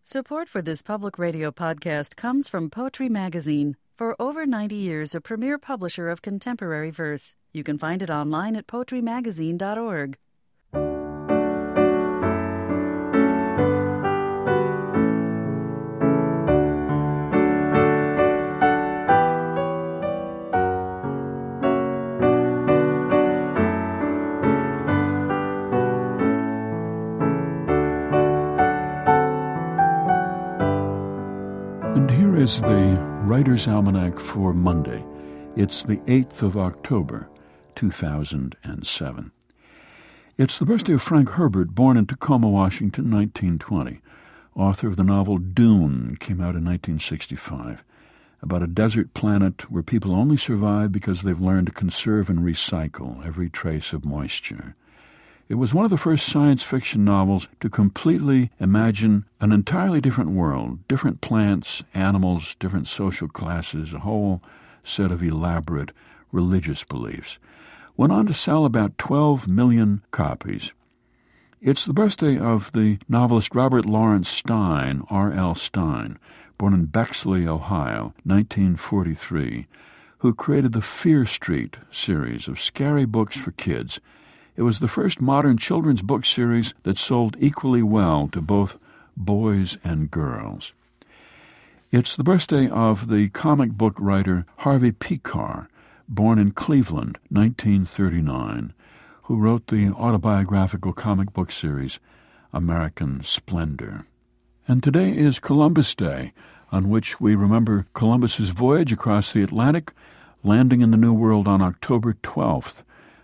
Support for this public radio podcast comes from Poetry Magazine. For over 90 years, a premier publisher of contemporary verse. You can find it online at poetrymagazine.org. And here is the Writer's Almanac for Monday. It's the 8th of October, 2007. It's the birthday of Frank Herbert, born in Tacoma, Washington, 1920. Author of the novel Dune, came out in 1965, about a desert planet where people only survive because they've learned to conserve and recycle every trace of moisture. It was one of the first science fiction novels to completely imagine an entirely different world, different plants, animals, different social classes, a whole set of elaborate religious beliefs. Went on to sell about 12 million copies. It's the birthday of the novelist Robert Lawrence Stein, R.L. Stein, born in Bexley, Ohio, 1943, who created the Fear Street series of scary books for kids. It was the first modern children's book series that sold equally well to both boys and girls. It's the birthday of the comic book writer Harvey Pekar, born in Cleveland, 1939, who wrote the autobiographical comic book series American Splendor. And today is Columbus Day, on which we remember Columbus's voyage across the Atlantic, landing in the New World on October 12th,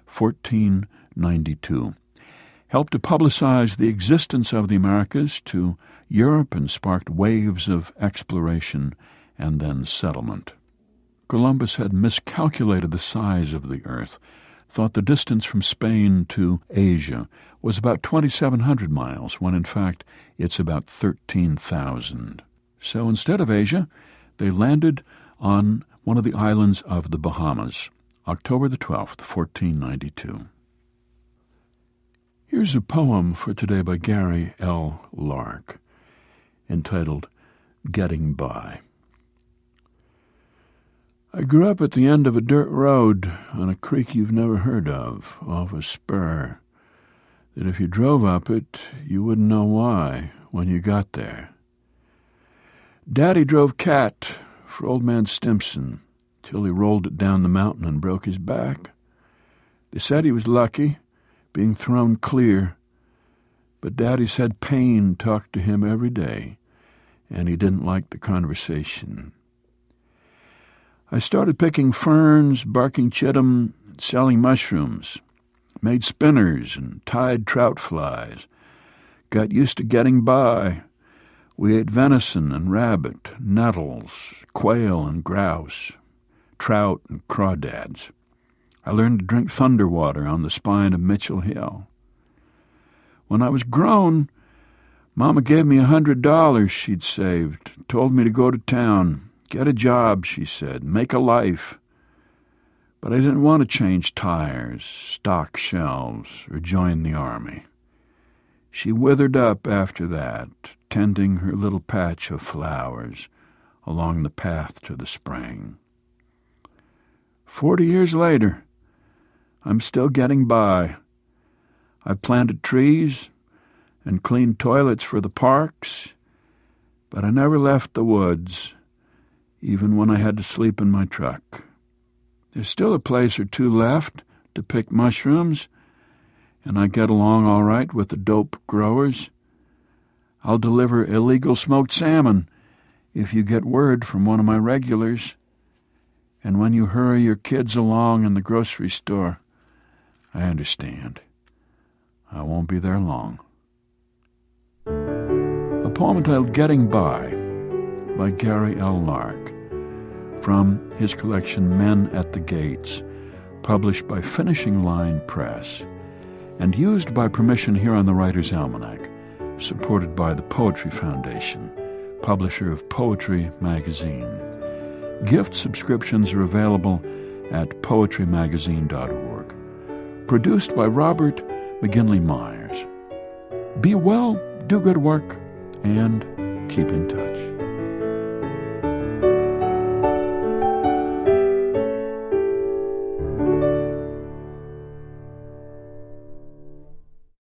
1492. Helped to publicize the existence of the Americas to Europe and sparked waves of exploration and then settlement. Columbus had miscalculated the size of the earth, thought the distance from Spain to Asia was about 2,700 miles, when in fact it's about 13,000. So instead of Asia, they landed on one of the islands of the Bahamas, October the 12th, 1492. Here's a poem for today by Gary L. Lark, entitled Getting By. I grew up at the end of a dirt road on a creek you've never heard of, off a spur, that if you drove up it, you wouldn't know why when you got there. Daddy drove Cat for old man Stimson till he rolled it down the mountain and broke his back. They said he was lucky, being thrown clear, but Daddy said pain talked to him every day, and he didn't like the conversation. I started picking ferns, barking chittum, selling mushrooms, made spinners and tied trout flies, got used to getting by. We ate venison and rabbit, nettles, quail and grouse, trout and crawdads. I learned to drink thunder water on the spine of Mitchell Hill. When I was grown, Mama gave me $100 she'd saved, told me to go to town, get a job, she said, make a life. But I didn't want to change tires, stock shelves, or join the army. She withered up after that, tending her little patch of flowers along the path to the spring. 40 years later, I'm still getting by. I've planted trees and cleaned toilets for the parks, but I never left the woods, even when I had to sleep in my truck. There's still a place or two left to pick mushrooms, and I get along all right with the dope growers. I'll deliver illegal smoked salmon if you get word from one of my regulars. And when you hurry your kids along in the grocery store, I understand. I won't be there long. A poem entitled Getting By Gary L. Lark, from his collection Men at the Gates, published by Finishing Line Press, and used by permission here on the Writer's Almanac, supported by the Poetry Foundation, publisher of Poetry Magazine. Gift subscriptions are available at poetrymagazine.org. Produced by Robert McGinley Myers. Be well, do good work, and keep in touch.